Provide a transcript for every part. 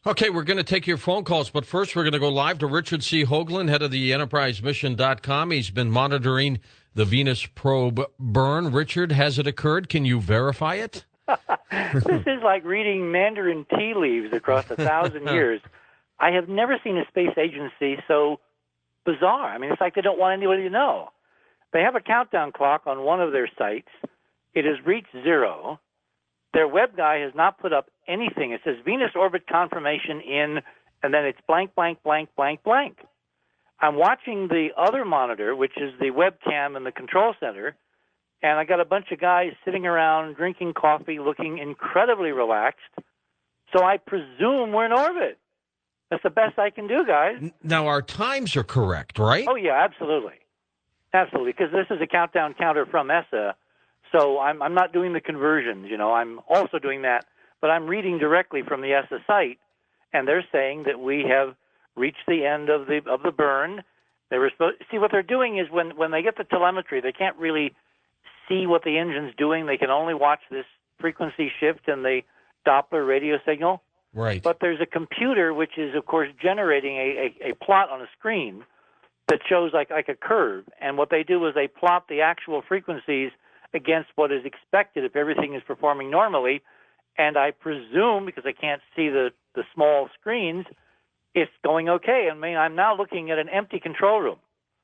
Okay, we're going to take your phone calls, but first we're going to go live to Richard C. Hoagland, head of the EnterpriseMission.com. He's been monitoring the Venus probe burn. Richard, has it occurred? Can you verify it? This is like reading Mandarin tea leaves across 1,000 years. I have never seen a space agency so bizarre. I mean, it's like they don't want anybody to know. They have a countdown clock on one of their sites. It has reached 0. Their web guy has not put up anything. It says Venus orbit confirmation in, and then it's blank, blank, blank, blank, blank. I'm watching the other monitor, which is the webcam in the control center, and I got a bunch of guys sitting around drinking coffee, looking incredibly relaxed. So I presume we're in orbit. That's the best I can do, guys. Now, our times are correct, right? Oh, yeah, absolutely. Absolutely, because this is a countdown counter from ESA, so I'm not doing the conversions. I'm also doing that, but I'm reading directly from the ESA site, and they're saying that we have reached the end of the burn. They were supposed see what they're doing is when they get the telemetry, they can't really see what the engine's doing. They can only watch this frequency shift in the Doppler radio signal. Right. But there's a computer which is, of course, generating a plot on a screen that shows like a curve. And what they do is they plot the actual frequencies against what is expected if everything is performing normally. And I presume, because I can't see the small screens, it's going okay. I mean, I'm now looking at an empty control room.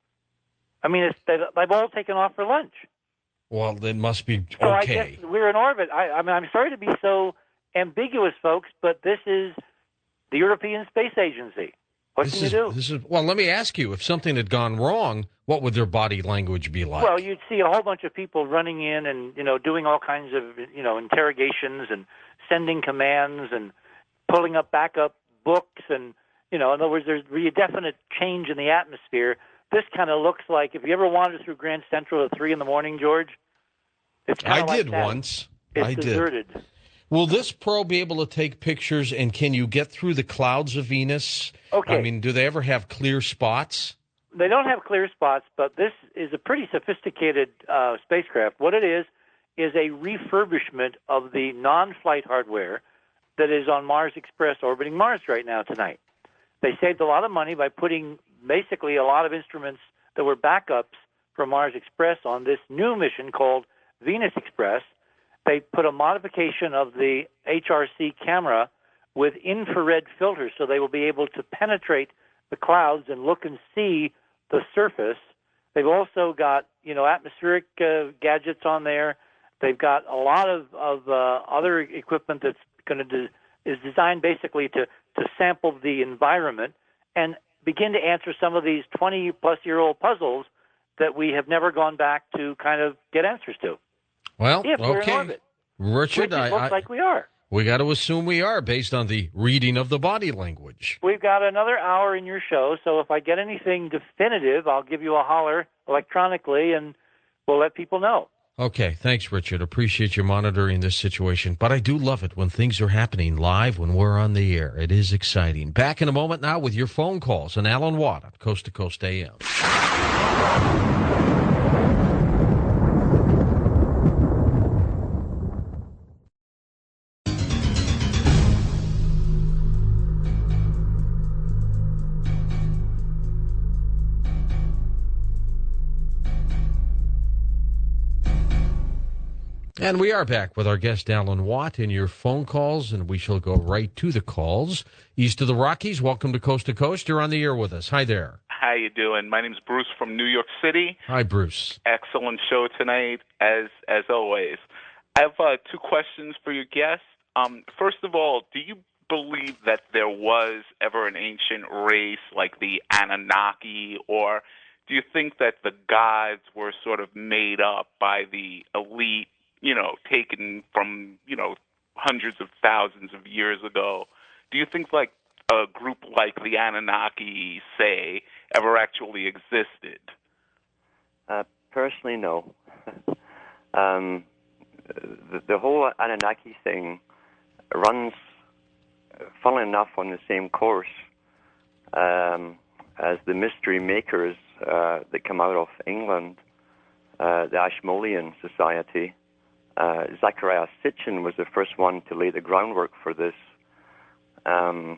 I mean, they've all taken off for lunch. Well, it must be okay. So I guess we're in orbit. I mean, I'm sorry to be so ambiguous, folks, but this is the European Space Agency. What can you do? Well, let me ask you, if something had gone wrong, what would their body language be like? Well, you'd see a whole bunch of people running in and, doing all kinds of, interrogations and sending commands and pulling up backup books. And, in other words, there's a definite change in the atmosphere. This kind of looks like, if you ever wandered through Grand Central at 3 in the morning, George, it's kind of like did that. once. It's deserted. Will this probe be able to take pictures, and can you get through the clouds of Venus? Okay. I mean, do they ever have clear spots? They don't have clear spots, but this is a pretty sophisticated spacecraft. What it is a refurbishment of the non-flight hardware that is on Mars Express orbiting Mars right now tonight. They saved a lot of money by putting basically a lot of instruments that were backups for Mars Express on this new mission called Venus Express. They put a modification of the HRC camera with infrared filters, so they will be able to penetrate the clouds and look and see the surface. They've also got, atmospheric gadgets on there. They've got a lot of other equipment that's is designed basically to sample the environment and begin to answer some of these 20-plus-year-old puzzles that we have never gone back to kind of get answers to. Well, if we're in orbit. Richard, it looks like we are. We got to assume we are based on the reading of the body language. We've got another hour in your show, so if I get anything definitive, I'll give you a holler electronically, and we'll let people know. Okay, thanks, Richard. Appreciate you monitoring this situation. But I do love it when things are happening live when we're on the air. It is exciting. Back in a moment now with your phone calls and Alan Watt on Coast to Coast AM. And we are back with our guest, Alan Watt, and your phone calls, and we shall go right to the calls. East of the Rockies, welcome to Coast. You're on the air with us. Hi there. How you doing? My name's Bruce from New York City. Hi, Bruce. Excellent show tonight, as always. I have two questions for your guest. First of all, do you believe that there was ever an ancient race like the Anunnaki, or do you think that the gods were sort of made up by the elite, taken from, hundreds of thousands of years ago? Do you think like a group like the Anunnaki, say, ever actually existed? Personally, no. The whole Anunnaki thing runs, funnily enough, on the same course as the mystery makers that come out of England, the Ashmolean Society. Zachariah Sitchin was the first one to lay the groundwork for this.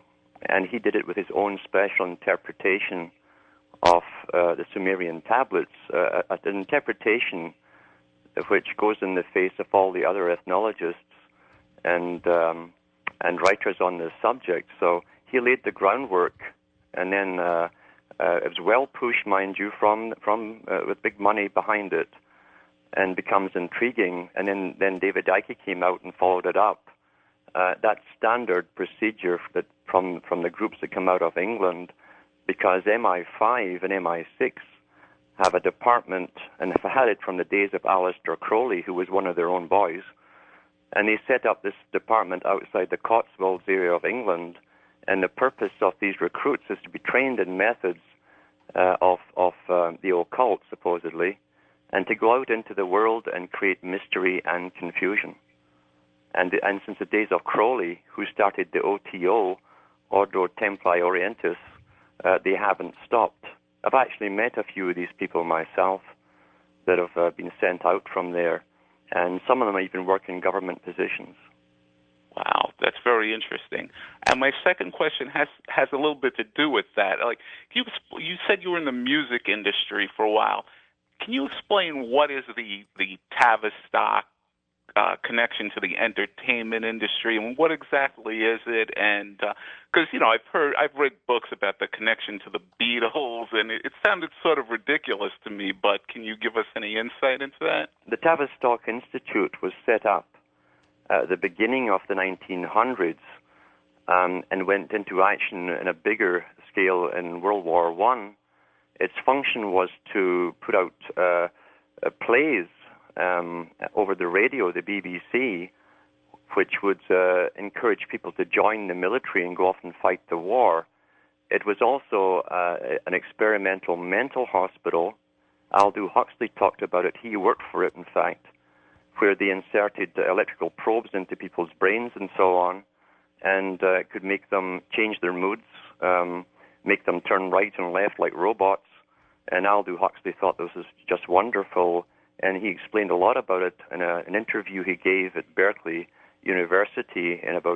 and he did it with his own special interpretation of the Sumerian tablets, an interpretation which goes in the face of all the other ethnologists and writers on this subject. So he laid the groundwork, and then it was well pushed, mind you, from with big money behind it, and becomes intriguing. And then David Icke came out and followed it up. That standard procedure that from the groups that come out of England, because MI5 and MI6 have a department, and have had it from the days of Aleister Crowley, who was one of their own boys, and they set up this department outside the Cotswolds area of England, and the purpose of these recruits is to be trained in methods of the occult, supposedly, and to go out into the world and create mystery and confusion. And since the days of Crowley, who started the OTO, Ordo Templi Orientis, they haven't stopped. I've actually met a few of these people myself that have been sent out from there, and some of them even work in government positions. Wow, that's very interesting. And my second question has a little bit to do with that. Like you said, you were in the music industry for a while. Can you explain what is the Tavistock connection to the entertainment industry, and what exactly is it? And because I've read books about the connection to the Beatles, and it sounded sort of ridiculous to me. But can you give us any insight into that? The Tavistock Institute was set up at the beginning of the 1900s and went into action in a bigger scale in World War I. Its function was to put out plays over the radio, the BBC, which would encourage people to join the military and go off and fight the war. It was also an experimental mental hospital. Aldous Huxley talked about it. He worked for it, in fact, where they inserted electrical probes into people's brains and so on, and could make them change their moods, make them turn right and left like robots. And Aldous Huxley thought this was just wonderful, and he explained a lot about it in an interview he gave at Berkeley University in about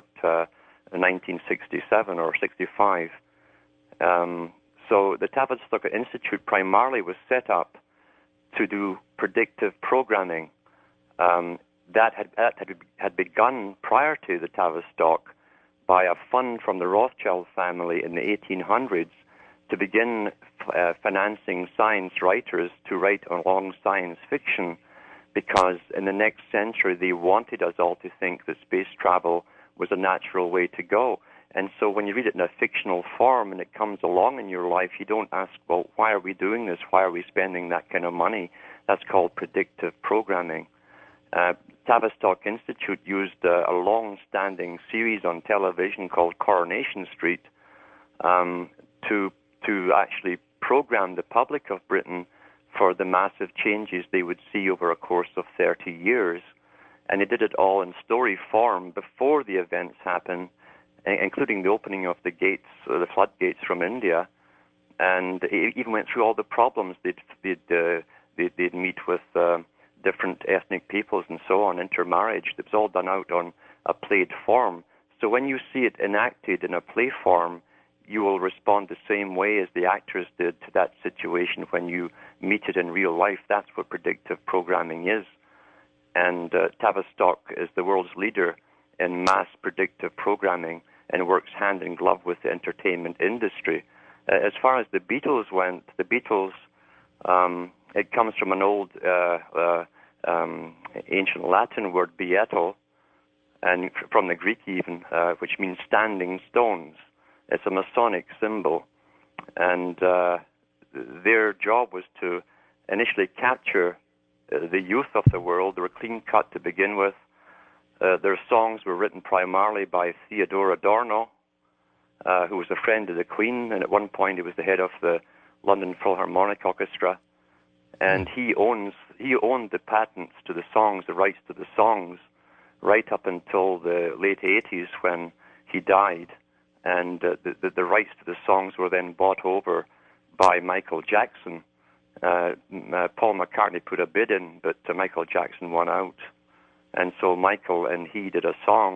1967 or 65. So the Tavistock Institute primarily was set up to do predictive programming. That had begun prior to the Tavistock by a fund from the Rothschild family in the 1800s to begin financing science writers to write along science fiction, because in the next century they wanted us all to think that space travel was a natural way to go. And so when you read it in a fictional form and it comes along in your life, you don't ask, well, why are we doing this? Why are we spending that kind of money? That's called predictive programming. Tavistock Institute used a long-standing series on television called Coronation Street to actually program the public of Britain for the massive changes they would see over a course of 30 years. And they did it all in story form before the events happen, including the opening of the gates, the floodgates from India. And it even went through all the problems they'd meet with different ethnic peoples and so on, intermarriage. It was all done out on a played form. So when you see it enacted in a play form, you will respond the same way as the actors did to that situation when you meet it in real life. That's what predictive programming is. And Tavistock is the world's leader in mass predictive programming and works hand in glove with the entertainment industry. As far as the Beatles went, the Beatles, it comes from an old ancient Latin word, beato, and from the Greek even, which means standing stones. It's a Masonic symbol, and their job was to initially capture the youth of the world. They were clean cut to begin with. Their songs were written primarily by Theodor Adorno, who was a friend of the Queen, and at one point he was the head of the London Philharmonic Orchestra. And he owned the patents to the songs, the rights to the songs, right up until the late 80s when he died. And the rights to the songs were then bought over by Michael Jackson. Paul McCartney put a bid in, but Michael Jackson won out. And so Michael and he did a song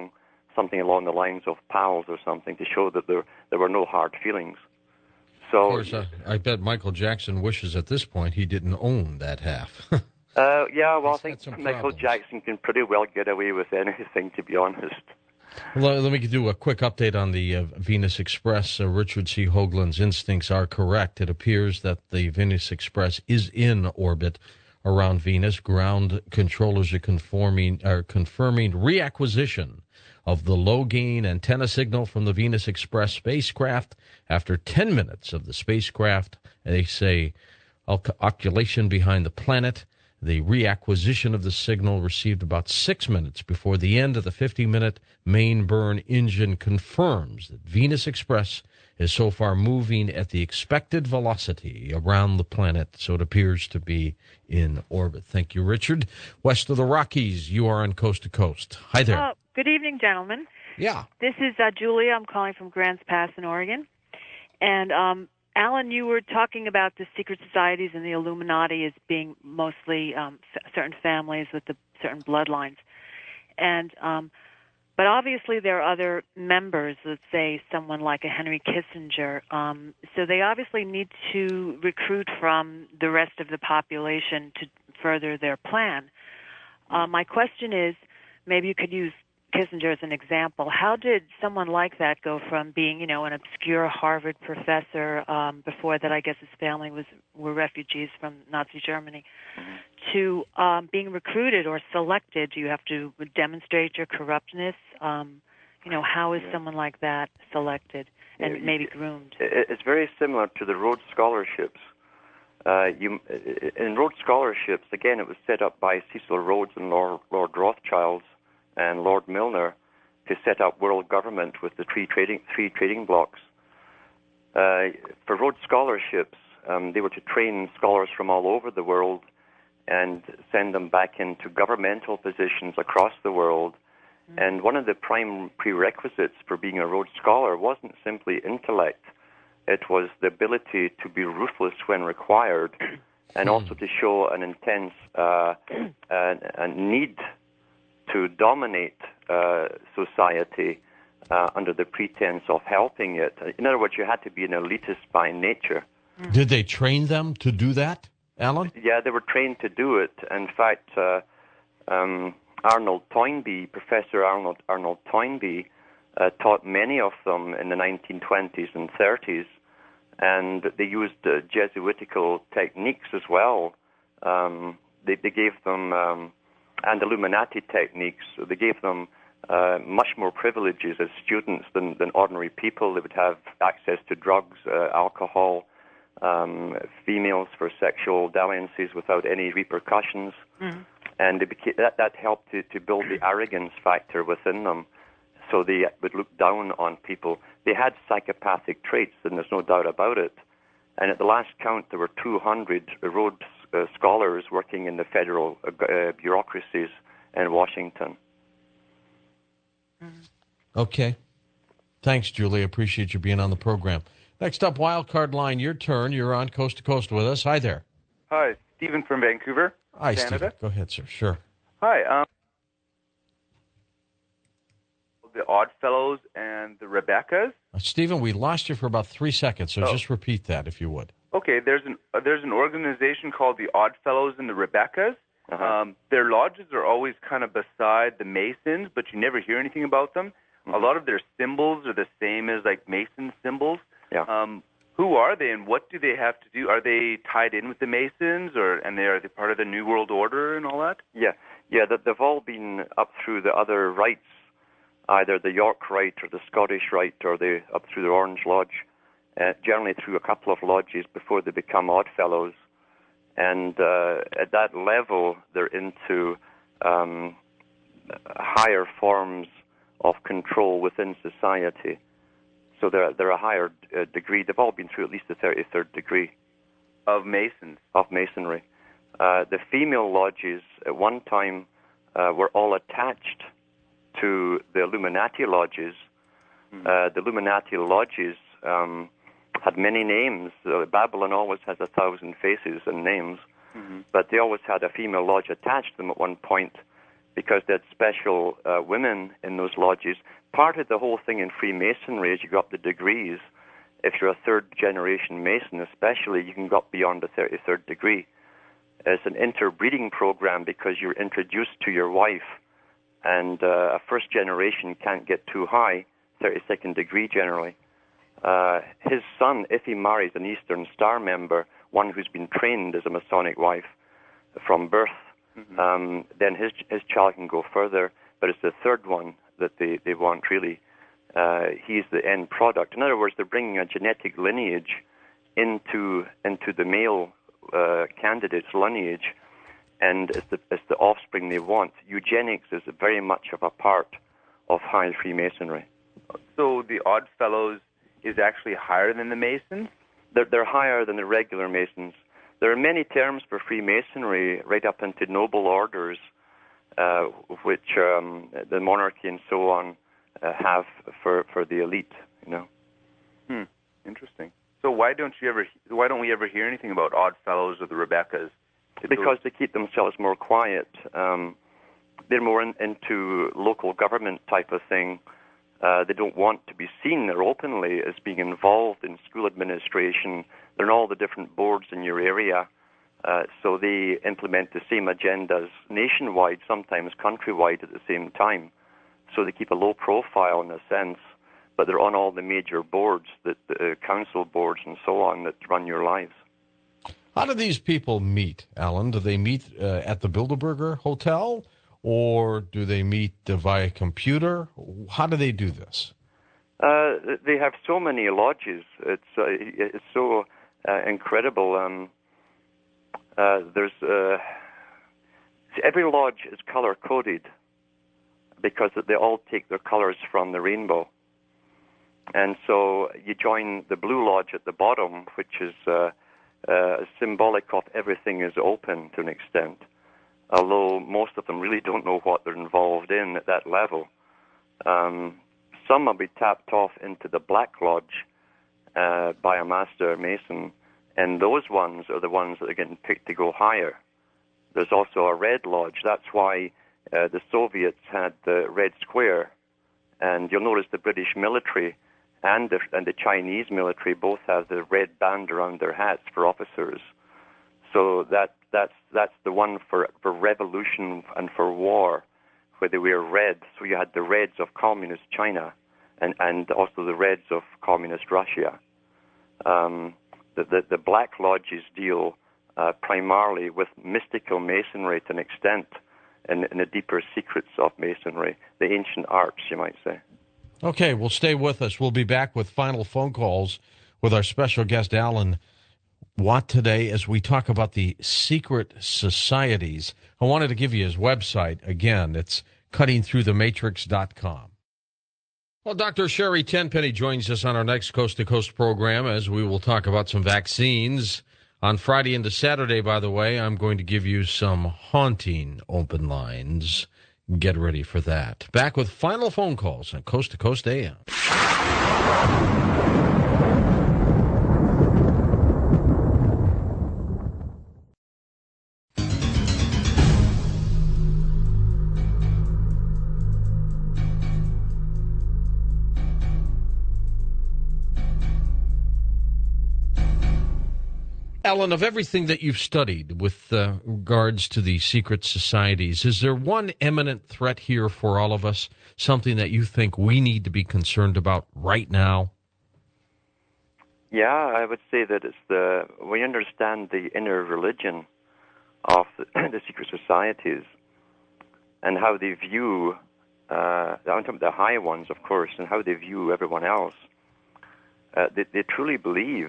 something along the lines of pals or something to show that there were no hard feelings. So, Of course, I bet Michael Jackson wishes at this point he didn't own that half. yeah, well, I He's think had some Michael problems. Jackson can pretty well get away with anything, to be honest. Let me do a quick update on the Venus Express. Richard C. Hoagland's instincts are correct. It appears that the Venus Express is in orbit around Venus. Ground controllers are confirming reacquisition of the low-gain antenna signal from the Venus Express spacecraft. After 10 minutes of the spacecraft, they say, occultation behind the planet. The reacquisition of the signal received about 6 minutes before the end of the 50-minute main burn engine confirms that Venus Express is so far moving at the expected velocity around the planet, so it appears to be in orbit. Thank you, Richard. West of the Rockies, you are on Coast to Coast. Hi there. Good evening, gentlemen. Yeah. This is Julia. I'm calling from Grants Pass in Oregon. And Alan, you were talking about the secret societies and the Illuminati as being mostly certain families with the certain bloodlines. And but obviously there are other members, let's say someone like a Henry Kissinger. So they obviously need to recruit from the rest of the population to further their plan. My question is, maybe you could use Kissinger as an example. How did someone like that go from being, an obscure Harvard professor, before that I guess his family were refugees from Nazi Germany, to being recruited or selected? Do you have to demonstrate your corruptness? How is someone like that selected and maybe groomed? It's very similar to the Rhodes Scholarships. In Rhodes Scholarships, again, it was set up by Cecil Rhodes and Lord Rothschild and Lord Milner to set up world government with the three trading blocks. For Rhodes Scholarships, they were to train scholars from all over the world and send them back into governmental positions across the world. And one of the prime prerequisites for being a Rhodes Scholar wasn't simply intellect. It was the ability to be ruthless when required and also to show an intense a need to dominate society under the pretense of helping it. In other words, you had to be an elitist by nature. Did they train them to do that, Alan? Yeah, they were trained to do it. In fact, Arnold Toynbee, Professor Arnold Toynbee, taught many of them in the 1920s and 30s, and they used Jesuitical techniques as well. They gave them and Illuminati techniques. So they gave them much more privileges as students than ordinary people. They would have access to drugs, alcohol, females for sexual dalliances without any repercussions. And that helped to build the arrogance factor within them. So they would look down on people. They had psychopathic traits, and there's no doubt about it. And at the last count, there were 200 Rhodes scholars working in the federal bureaucracies in Washington. Okay. Thanks, Julie. Appreciate you being on the program. Next up, Wildcard Line, your turn. You're on Coast to Coast with us. Hi there. Hi, Stephen from Vancouver, Hi, Canada. Stephen. Go ahead, sir. Sure. Hi. The Oddfellows and the Rebeccas. Stephen, we lost you for about 3 seconds, so just repeat that if you would. Okay, there's an organization called the Oddfellows and the Rebeccas. Their lodges are always kind of beside the Masons, but you never hear anything about them. A lot of their symbols are the same as like Mason symbols. Yeah. Who are they, and what do they have to do? Are they tied in with the Masons, are they part of the New World Order and all that? Yeah. They've all been up through the other rites, either the York Rite or the Scottish Rite, or up through the Orange Lodge, generally through a couple of lodges before they become Oddfellows. And at that level, they're into higher forms of control within society. So they're a higher degree. They've all been through at least the 33rd degree Of Masons. of Masonry. The female lodges at one time were all attached to the Illuminati lodges. The Illuminati lodges had many names. Babylon always has 1,000 faces and names, but they always had a female lodge attached to them at one point because they had special women in those lodges. part of the whole thing in Freemasonry is you got the degrees. If you're a third-generation Mason especially, you can go up beyond the 33rd degree. It's an interbreeding program because you're introduced to your wife, and a first generation can't get too high, 32nd degree generally. His son, if he marries an Eastern Star member, one who's been trained as a Masonic wife from birth, then his child can go further, but it's the third one that they want really. He's the end product. In other words, they're bringing a genetic lineage into the male candidate's lineage, and it's the offspring they want. Eugenics is very much of a part of high Freemasonry. So the Odd Fellows is actually higher than the Masons? They're higher than the regular Masons. There are many terms for Freemasonry, right up into noble orders, which the monarchy and so on have for the elite. Interesting. So why don't we ever hear anything about Odd Fellows or the Rebeccas? Because they keep themselves more quiet. They're more into local government type of thing. They don't want to be seen there openly as being involved in school administration. They're in all the different boards in your area. So they implement the same agendas nationwide, sometimes countrywide at the same time. So they keep a low profile in a sense, but they're on all the major boards, the council boards and so on that run your lives. How do these people meet, Alan? Do they meet at the Bilderberger Hotel, or do they meet via computer? How do they do this? They have so many lodges. It's so incredible. There's every lodge is color coded because they all take their colors from the rainbow. And so you join the Blue Lodge at the bottom, which is symbolic of everything is open to an extent, although most of them really don't know what they're involved in at that level. Some will be tapped off into the Black Lodge by a Master Mason, and those ones are the ones that are getting picked to go higher. There's also a Red Lodge. That's why the Soviets had the Red Square, and you'll notice the British military and the Chinese military both have the red band around their hats for officers. So that's the one for revolution and for war, where they wear red. So you had the Reds of Communist China and also the Reds of Communist Russia. The Black Lodges deal primarily with mystical Masonry to an extent, in the deeper secrets of Masonry, the ancient arts, you might say. Okay, well, stay with us. We'll be back with final phone calls with our special guest, Alan Watt, today as we talk about the secret societies. I wanted to give you his website. Again, it's cuttingthroughthematrix.com. Well, Dr. Sherry Tenpenny joins us on our next Coast to Coast program as we will talk about some vaccines. On Friday into Saturday, by the way, I'm going to give you some haunting open lines. Get ready for that. Back with final phone calls on Coast to Coast AM. Alan, of everything that you've studied with regards to the secret societies, is there one imminent threat here for all of us, something that you think we need to be concerned about right now? Yeah, I would say that we understand the inner religion of the secret societies and how they view, the high ones, of course, and how they view everyone else. They truly believe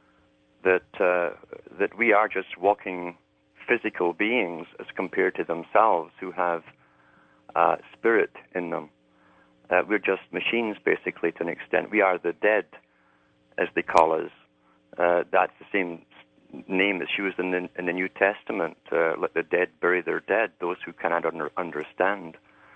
that we are just walking physical beings as compared to themselves who have spirit in them. We're just machines, basically, to an extent. We are the dead, as they call us. That's the same name that's used in the New Testament. Let the dead bury their dead, those who cannot understand.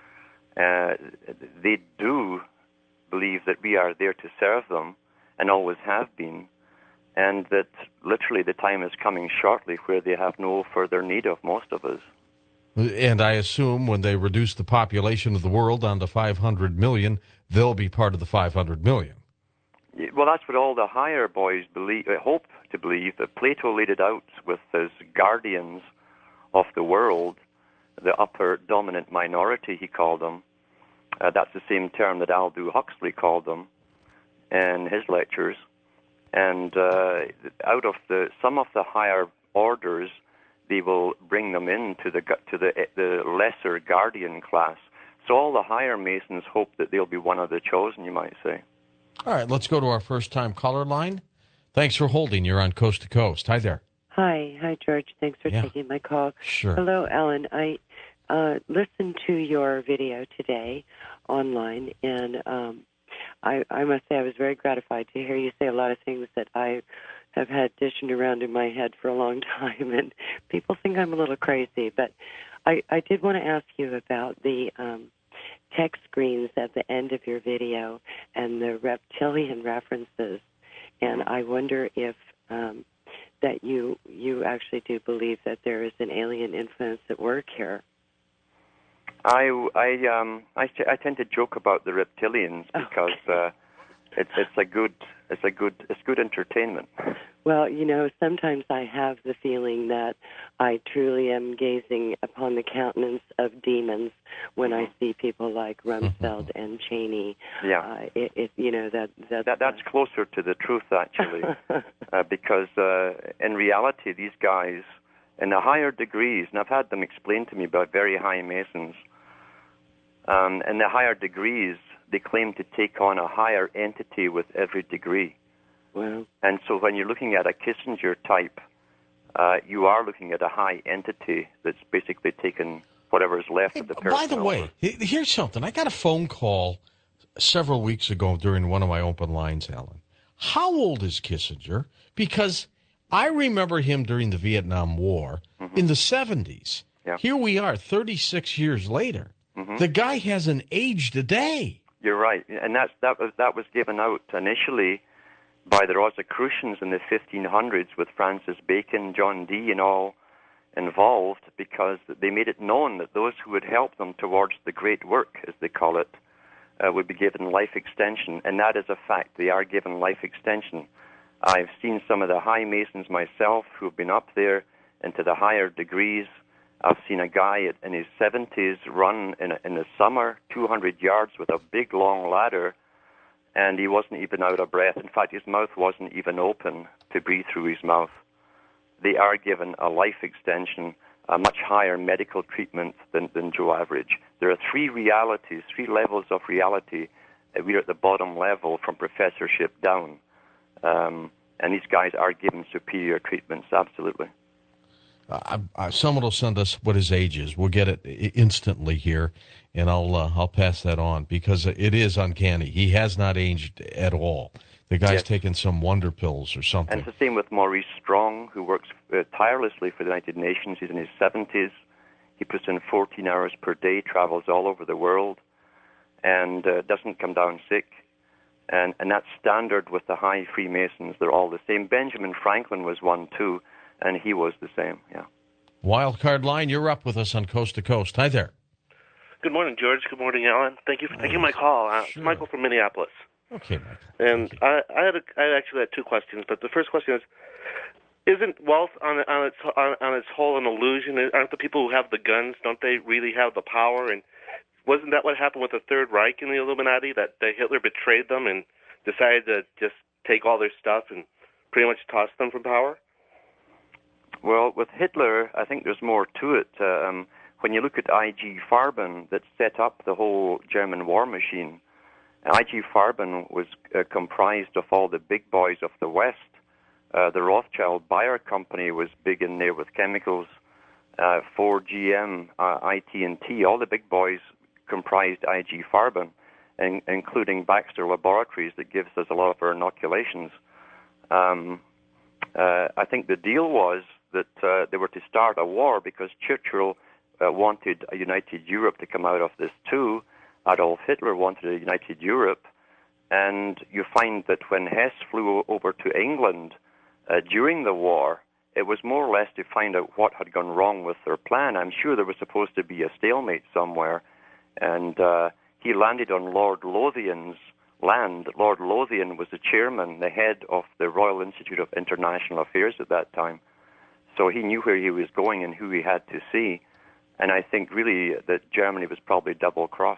They do believe that we are there to serve them and always have been, and that literally the time is coming shortly where they have no further need of most of us. And I assume when they reduce the population of the world down to 500 million, they'll be part of the 500 million. Well, that's what all the higher boys hope to believe. That Plato laid it out with his guardians of the world, the upper dominant minority, he called them. That's the same term that Aldous Huxley called them in his lectures. And out of some of the higher orders, they will bring them into the lesser guardian class. So all the higher Masons hope that they'll be one of the chosen, you might say. All right, let's go to our first-time caller line. Thanks for holding. You're on Coast to Coast. Hi there. Hi, George. Thanks for taking my call. Sure. Hello, Alan. I listened to your video today online, and I must say I was very gratified to hear you say a lot of things that I have had dishing around in my head for a long time, and people think I'm a little crazy. But I did want to ask you about the text screens at the end of your video and the reptilian references, and I wonder if that you actually do believe that there is an alien influence at work here. I tend to joke about the reptilians because it's good entertainment. Well, sometimes I have the feeling that I truly am gazing upon the countenance of demons when I see people like Rumsfeld and Cheney. Yeah, that's closer to the truth actually, because in reality these guys in the higher degrees, and I've had them explained to me by very high Masons. In the higher degrees, they claim to take on a higher entity with every degree. Wow. And so when you're looking at a Kissinger type, you are looking at a high entity that's basically taken whatever is left of the person. By the way, here's something. I got a phone call several weeks ago during one of my open lines, Alan. How old is Kissinger? Because I remember him during the Vietnam War in the 70s. Yeah. Here we are, 36 years later. Mm-hmm. The guy hasn't aged a day. You're right, and that was given out initially by the Rosicrucians in the 1500s with Francis Bacon, John Dee, and all involved, because they made it known that those who would help them towards the great work, as they call it, would be given life extension, and that is a fact. They are given life extension. I've seen some of the high Masons myself who have been up there into the higher degrees. I've seen a guy in his 70s run in the summer 200 yards with a big, long ladder, and he wasn't even out of breath. In fact, his mouth wasn't even open to breathe through his mouth. They are given a life extension, a much higher medical treatment than Joe Average. There are three levels of reality. We're at the bottom level from professorship down. And these guys are given superior treatments, absolutely. Someone will send us what his age is. We'll get it instantly here, and I'll pass that on, because it is uncanny. He has not aged at all. The guy's taken some wonder pills or something. And it's the same with Maurice Strong, who works tirelessly for the United Nations. He's in his 70s. He puts in 14 hours per day, travels all over the world, and doesn't come down sick. And that's standard with the high Freemasons. They're all the same. Benjamin Franklin was one, too. And he was the same, yeah. Wildcard line, you're up with us on Coast to Coast. Hi there. Good morning, George. Good morning, Alan. Thank you for taking my call. Sure. Michael from Minneapolis. Okay, Michael. And I actually had two questions, but the first question is, isn't wealth on its whole an illusion? Aren't the people who have the guns, don't they really have the power? And wasn't that what happened with the Third Reich in the Illuminati, that Hitler betrayed them and decided to just take all their stuff and pretty much toss them from power? Well, with Hitler, I think there's more to it. When you look at I.G. Farben, that set up the whole German war machine, I.G. Farben was comprised of all the big boys of the West. The Rothschild Bayer Company was big in there with chemicals. Ford, GM, IT&T, all the big boys comprised I.G. Farben, including Baxter Laboratories that gives us a lot of our inoculations. I think the deal was that they were to start a war because Churchill wanted a united Europe to come out of this too. Adolf Hitler wanted a united Europe. And you find that when Hess flew over to England during the war, it was more or less to find out what had gone wrong with their plan. I'm sure there was supposed to be a stalemate somewhere, and he landed on Lord Lothian's land. Lord Lothian was the chairman, the head of the Royal Institute of International Affairs at that time. So he knew where he was going and who he had to see. And I think really that Germany was probably double-crossed.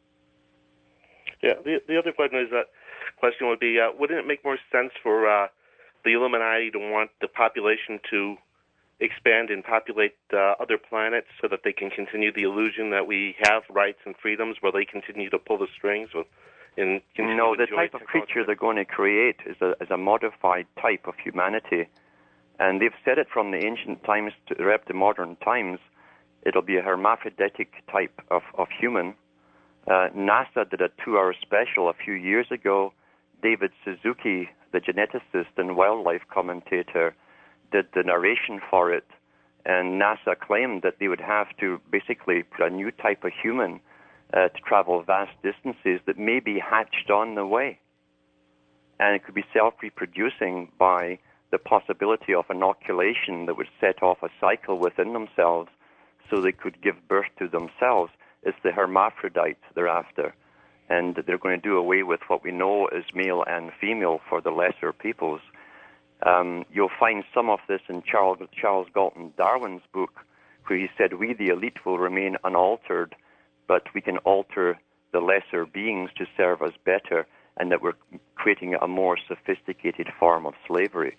Yeah, the other question would be, wouldn't it make more sense for the Illuminati to want the population to expand and populate other planets so that they can continue the illusion that we have rights and freedoms, where they continue to pull the strings? No, the type of creature they're going to create is a modified type of humanity. And they've said it from the ancient times to up to modern times. It'll be a hermaphroditic type of human. NASA did a 2-hour special a few years ago. David Suzuki, the geneticist and wildlife commentator, did the narration for it. And NASA claimed that they would have to basically put a new type of human to travel vast distances that may be hatched on the way. And it could be self-reproducing by the possibility of inoculation that would set off a cycle within themselves so they could give birth to themselves. It's the hermaphrodites they're after. And they're going to do away with what we know as male and female for the lesser peoples. You'll find some of this in Charles Galton Darwin's book, where he said, we, the elite, will remain unaltered, but we can alter the lesser beings to serve us better, and that we're creating a more sophisticated form of slavery.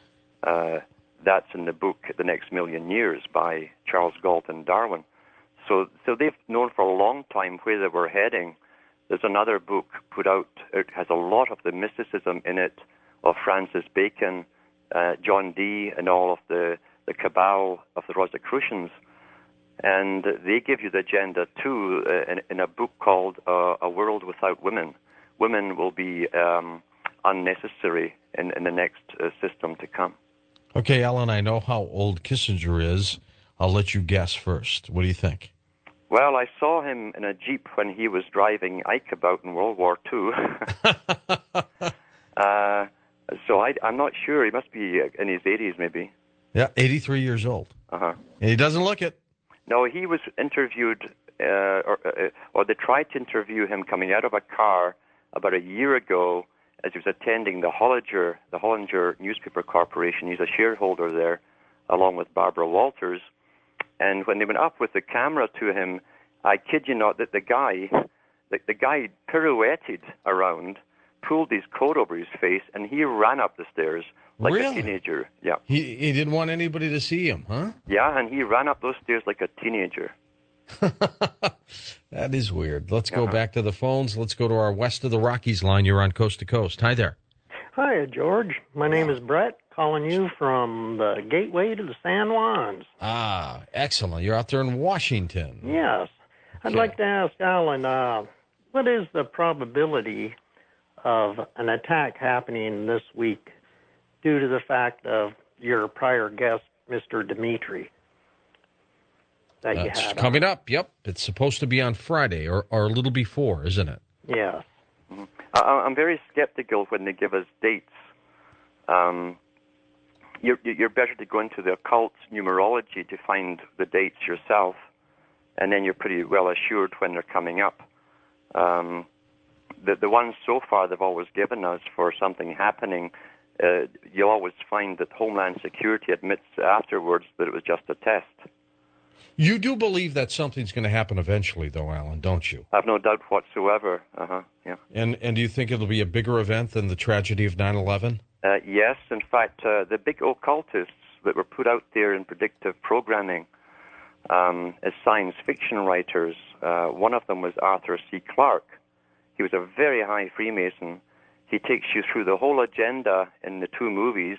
That's in the book The Next Million Years by Charles Galton Darwin. So they've known for a long time where they were heading. There's another book put out. It has a lot of the mysticism in it of Francis Bacon, John Dee, and all of the cabal of the Rosicrucians. And they give you the agenda, too, in a book called A World Without Women. Women will be unnecessary in the next system to come. Okay, Alan, I know how old Kissinger is. I'll let you guess first. What do you think? Well, I saw him in a Jeep when he was driving Ike about in World War II. So I'm not sure. He must be in his 80s, maybe. Yeah, 83 years old. Uh-huh. And he doesn't look it. No, he was interviewed, or they tried to interview him coming out of a car about a year ago as he was attending the Hollinger Newspaper Corporation. He's a shareholder there, along with Barbara Walters. And when they went up with the camera to him, I kid you not, that the guy pirouetted around, pulled his coat over his face, and he ran up the stairs like a teenager. Yeah. He didn't want anybody to see him, huh? Yeah, and he ran up those stairs like a teenager. That is weird. Let's go back to the phones. Let's go to our West of the Rockies line. You're on Coast to Coast. Hi there. Hi, George. My name is Brett, calling you from the gateway to the San Juans. Ah, excellent. You're out there in Washington. Yes. I'd like to ask Alan, what is the probability of an attack happening this week due to the fact of your prior guest, Mr. Dimitri? That's coming up. Yep. It's supposed to be on Friday or a little before, isn't it? Yes. Mm-hmm. I'm very skeptical when they give us dates. You're better to go into the occult numerology to find the dates yourself, and then you're pretty well assured when they're coming up. The ones so far they've always given us for something happening, you'll always find that Homeland Security admits afterwards that it was just a test. You do believe that something's going to happen eventually, though, Alan, don't you? I have no doubt whatsoever. Yeah. And do you think it'll be a bigger event than the tragedy of 9/11? Yes. In fact, the big occultists that were put out there in predictive programming as science fiction writers, one of them was Arthur C. Clarke. He was a very high Freemason. He takes you through the whole agenda in the two movies,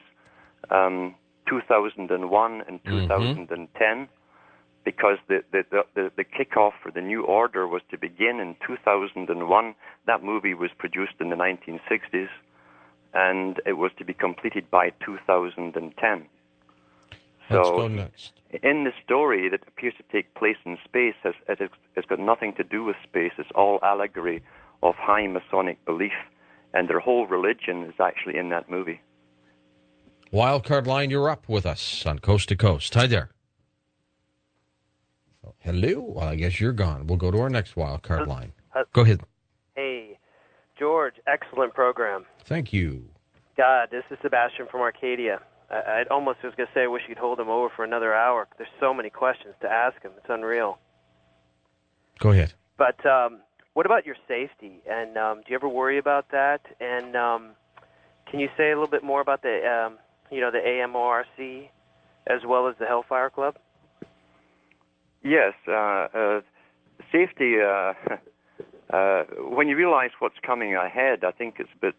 2001 and 2010. Because the kickoff for the New Order was to begin in 2001. That movie was produced in the 1960s, and it was to be completed by 2010. Let's go next. In the story that appears to take place in space, it's got nothing to do with space. It's all allegory of high Masonic belief, and their whole religion is actually in that movie. Wildcard line, you're up with us on Coast to Coast. Hi there. Hello. Well, I guess you're gone. We'll go to our next wildcard line. Go ahead. Hey, George, excellent program. Thank you. God, this is Sebastian from Arcadia. I almost was going to say I wish you'd hold him over for another hour. There's so many questions to ask him. It's unreal. Go ahead. But what about your safety? And do you ever worry about that? And can you say a little bit more about the AMORC as well as the Hellfire Club? Yes, safety. When you realize what's coming ahead, I think it's a bit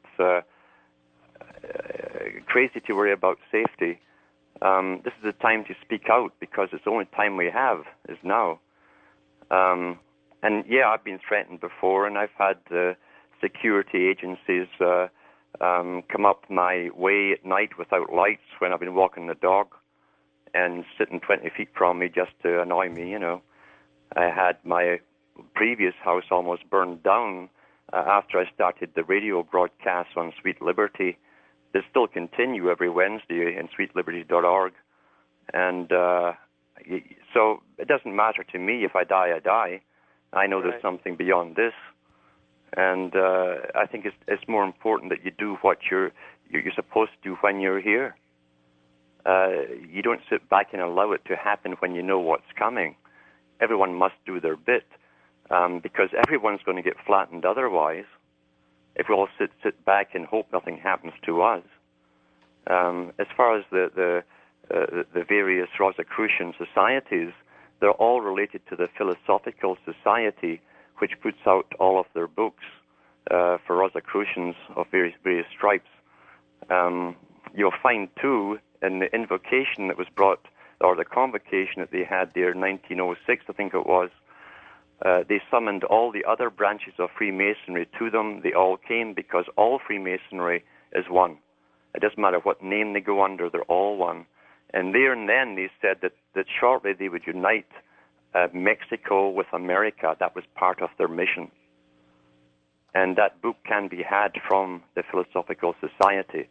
crazy to worry about safety. This is the time to speak out because it's the only time we have is now. And yeah, I've been threatened before, and I've had security agencies come up my way at night without lights when I've been walking the dog and sitting 20 feet from me just to annoy me, you know. I had my previous house almost burned down after I started the radio broadcast on Sweet Liberty. They still continue every Wednesday in sweetliberty.org. And so it doesn't matter to me. If I die, I die. I know there's something beyond this. And I think it's more important that you do what you're supposed to do when you're here. You don't sit back and allow it to happen when you know what's coming. Everyone must do their bit because everyone's going to get flattened otherwise if we all sit back and hope nothing happens to us. As far as the various Rosicrucian societies, they're all related to the Philosophical Society, which puts out all of their books for Rosicrucians of various stripes. You'll find, too, in the invocation that was brought, or the convocation that they had there in 1906, I think it was, they summoned all the other branches of Freemasonry to them. They all came because all Freemasonry is one. It doesn't matter what name they go under, they're all one. And there and then they said that shortly they would unite Mexico with America. That was part of their mission. And that book can be had from the Philosophical Society.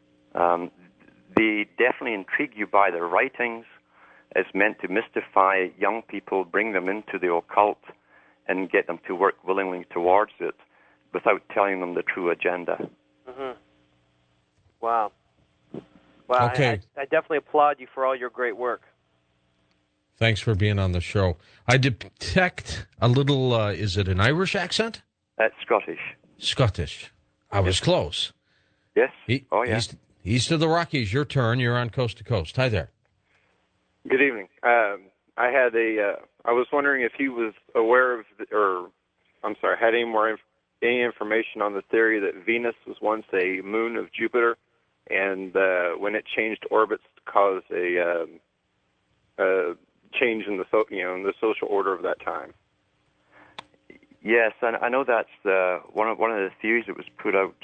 They definitely intrigue you by their writings. It's meant to mystify young people, bring them into the occult, and get them to work willingly towards it without telling them the true agenda. Mm-hmm. Wow. Wow. Okay. I definitely applaud you for all your great work. Thanks for being on the show. I detect a little, is it an Irish accent? That's Scottish. Scottish. I was close. Yes. Yeah. East of the Rockies, your turn. You're on Coast to Coast. Hi there. Good evening. I was wondering if he was aware of, had any information on the theory that Venus was once a moon of Jupiter, and when it changed orbits, caused a change in the social order of that time. Yes, and I know that's one of the theories that was put out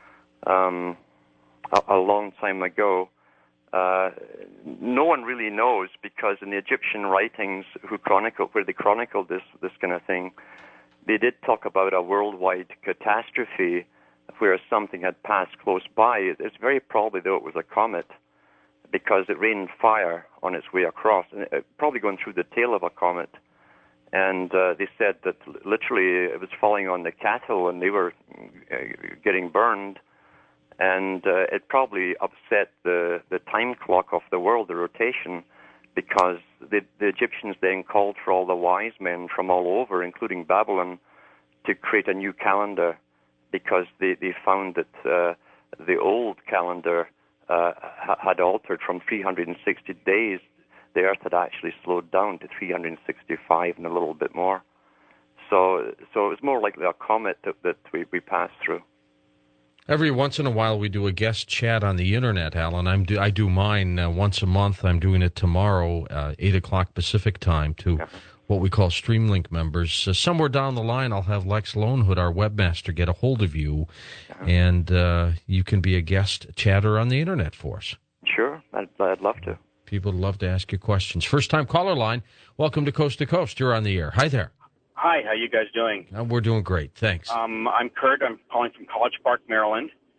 a long time ago. No one really knows because in the Egyptian writings where they chronicled this kind of thing, they did talk about a worldwide catastrophe where something had passed close by. It's very probably, though, it was a comet because it rained fire on its way across, and probably going through the tail of a comet. And they said that literally it was falling on the cattle and they were getting burned. And it probably upset the time clock of the world, the rotation, because the Egyptians then called for all the wise men from all over, including Babylon, to create a new calendar because they found that the old calendar had altered from 360 days. The Earth had actually slowed down to 365 and a little bit more. So it was more likely a comet that we passed through. Every once in a while, we do a guest chat on the internet, Alan. I do mine once a month. I'm doing it tomorrow, 8 o'clock Pacific time, to what we call Streamlink members. Somewhere down the line, I'll have Lex Lonehood, our webmaster, get a hold of you, and you can be a guest chatter on the internet for us. Sure, I'd love to. People love to ask you questions. First-time caller line, welcome to Coast. You're on the air. Hi there. Hi, how you guys doing? We're doing great, thanks. I'm Kurt. I'm calling from College Park, Maryland.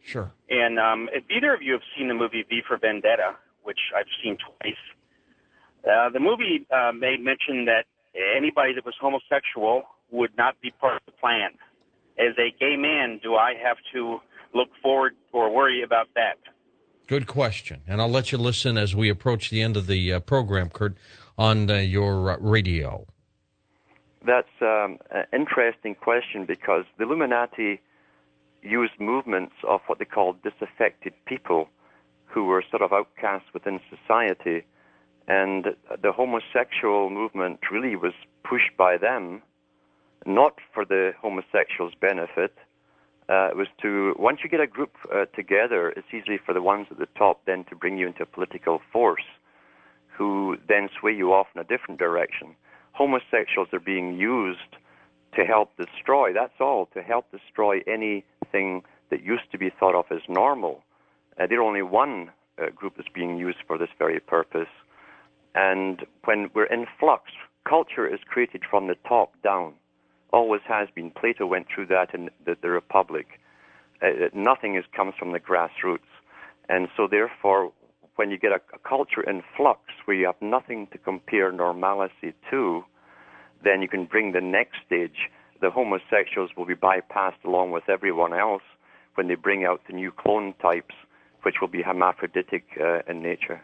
Sure. And if either of you have seen the movie V for Vendetta, which I've seen twice, the movie made mention that anybody that was homosexual would not be part of the plan. As a gay man, do I have to look forward or worry about that? Good question. And I'll let you listen as we approach the end of the program, Kurt, on your radio. That's an interesting question because the Illuminati used movements of what they called disaffected people who were sort of outcasts within society. And the homosexual movement really was pushed by them, not for the homosexuals' benefit. It was to, once you get a group together, it's easy for the ones at the top then to bring you into a political force who then sway you off in a different direction. Homosexuals are being used to help destroy, that's all, to help destroy anything that used to be thought of as normal. They're only one group that's being used for this very purpose. And when we're in flux, culture is created from the top down. Always has been. Plato went through that in the Republic. Nothing comes from the grassroots. And so therefore, when you get a culture in flux where you have nothing to compare normalcy to, then you can bring the next stage. The homosexuals will be bypassed along with everyone else when they bring out the new clone types, which will be hermaphroditic in nature.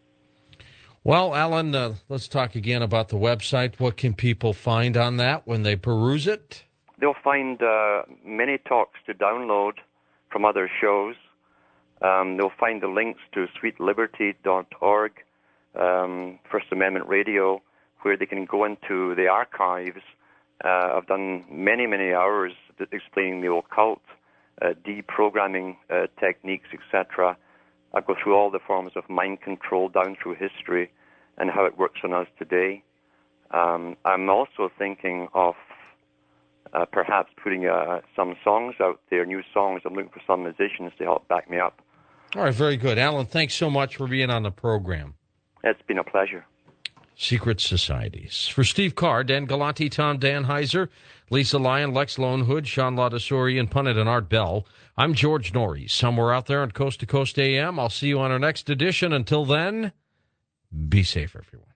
Well, Alan, let's talk again about the website. What can people find on that when they peruse it? They'll find many talks to download from other shows. They'll find the links to sweetliberty.org, First Amendment Radio, where they can go into the archives. I've done many, many hours explaining the occult, deprogramming techniques, etc. I go through all the forms of mind control down through history and how it works on us today. I'm also thinking of perhaps putting some songs out there, new songs. I'm looking for some musicians to help back me up. All right, very good. Alan, thanks so much for being on the program. It's been a pleasure. Secret Societies. For Steve Carr, Dan Galante, Tom Danheiser, Lisa Lyon, Lex Lonehood, Sean Ladasuri, and Pundit and Art Bell, I'm George Norrie, somewhere out there on Coast to Coast AM. I'll see you on our next edition. Until then, be safe, everyone.